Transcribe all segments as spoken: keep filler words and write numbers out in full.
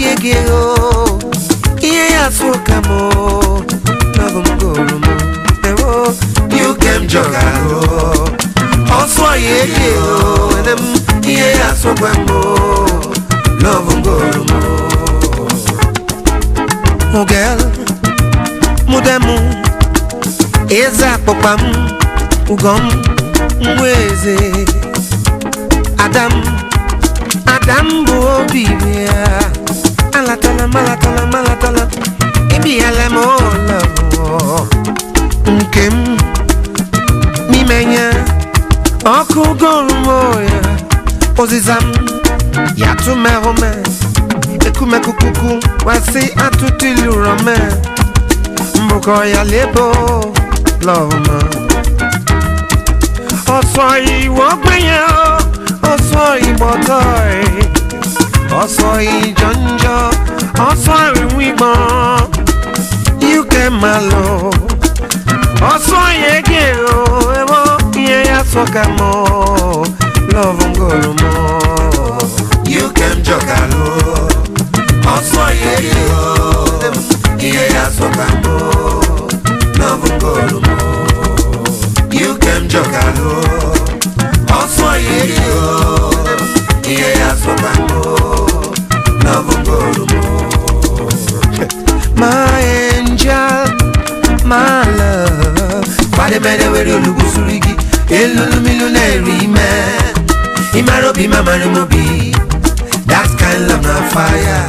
yegero iye yasukamo love mgoromo ewo you came jogalo oswa yegero enem iye yasukamo love mgoromo oh girl mudemu eza popam ugom mweze Adam Adam bo bibia alatala malatala malatala ibi alamo love nkem mi menya oku gormo ya ozizam ya tu merome ekume kukuku wasi atutilu rome mboko ya lebo love ma Osoy wogbeya Osoy botoy Osoy jonjo Osoy wigbon You came malo Osoy egero Ewo iye ya sokamo Love ngolomo You came jogalo Osoy egero Iye ya sokamo Love ngolomo You came jogalo Also yeo Iye ya sokamo Love ngolumo My angel My love Fade mene weri olugu surigi Elulu miluneri man Imarobi mama remobi That kind love na fire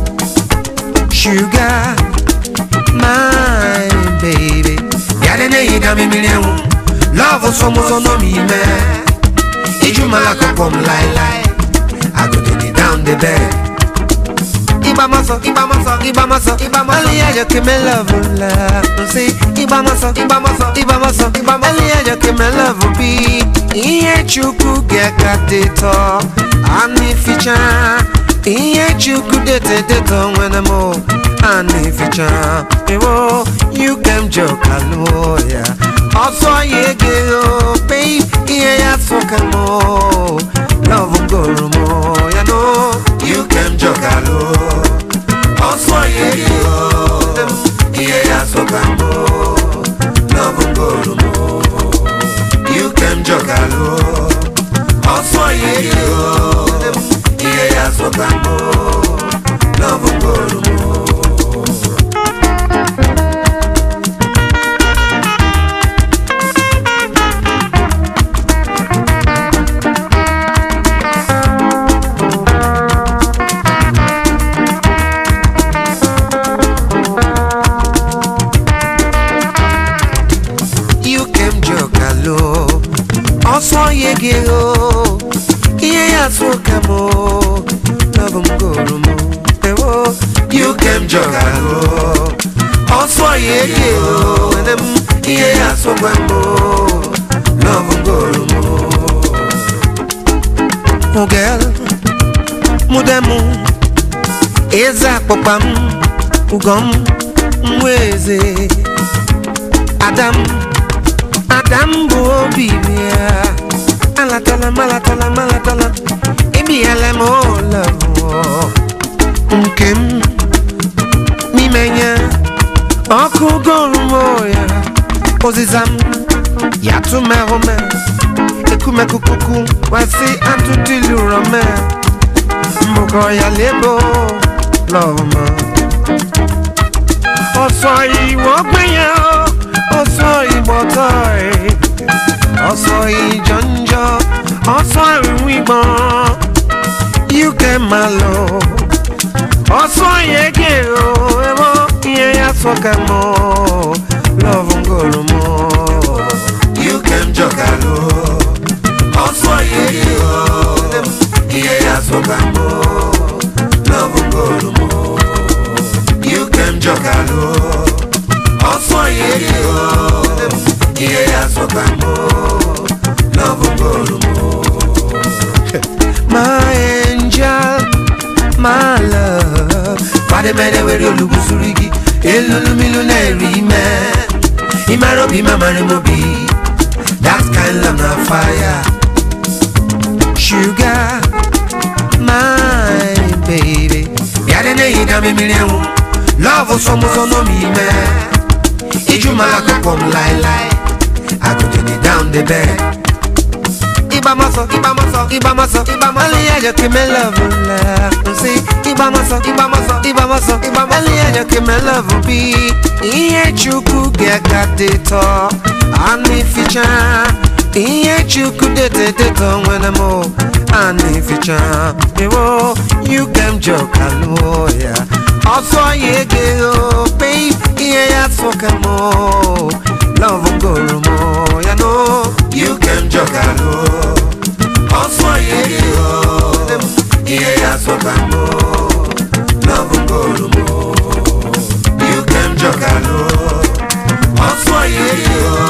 Sugar My baby Yadene yiga mi milienu Love somos on me man Iju malaka come lie lie I go take it down the bed Iba maso, iba maso, iba maso, iba maso Aliya yo ke me love la See, iba maso, iba maso, iba maso, iba maso Aliya yo ke me love be Iye chuku geka deto Ani ficha Iye chuku dete deto when I'm all Ani ficha Ewo, you came joke aloya Also yegero, babe, iye ya sokamo Love ngoromo, ya know You came jogalo Also yegero, iye ya sokamo Love ngoromo You came jogalo Also yegero, iye ya sokamo Love ngoromo Also yegero Iye ya sokamo Love mgoromo Ewo You came jogalo Also yegero Enem Iye ya sokamo Love mgoromo Oh girl Mudemu Eza popam Ugom Mweze Adam Adam bo bibia alatala malatala malatala ibi alamo love nkem mi menya oku gormo ya ozizam ya tu merome ekume kukuku wasi atutilu rome mboko ya lebo love ma Osoy wogbeya Osoy botoy Osoy jonjo Osoy wigbon You came malo Osoy yegero Ewo iye ya sokamo Love ngolomo You came jogalo Osoy yegero Iye ya sokamo Love ngolomo You came jogalo Also yegero Iye ya sokamo Love ngolomo My angel My love Fade mene weri olugu surigi Elulu miluneri man Imarobi mama remobi That kind love na fire Sugar My baby Yadene miriam. Love somos no me me. Ijumala kopom lie lie. I go take it down the bed. Iba maso, iba maso, iba maso, iba maso. Ali ya que me love la. See, iba maso, iba maso, iba maso, iba maso. Ali ya que me love be. Iye chuku gega deto, ani ficha. Iye chuku dete deto when I'm all ani ficha. Ewo, you can joke aloya. Also ye go, babe. Iye ya sokamo. Love go mo, ya know. You can joke alo. Also ye go, iye ya sokamo. Love go mo. You can joke alo. Also ye go.